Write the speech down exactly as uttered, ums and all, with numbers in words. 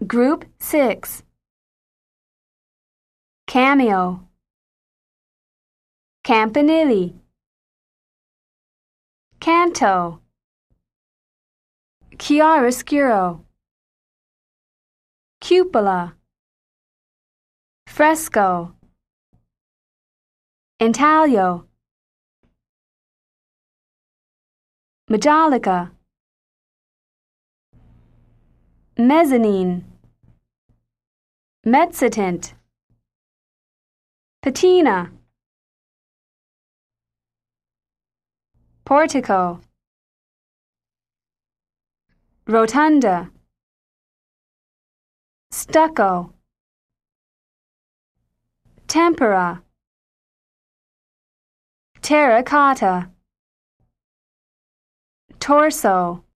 Group six. Cameo. Campanile. Canto. Chiaroscuro. Cupola. Fresco. Intaglio. Majolica. Mezzanine. Mezzotint. Patina. Portico. Rotunda. Stucco. Tempera. Terracotta. Torso.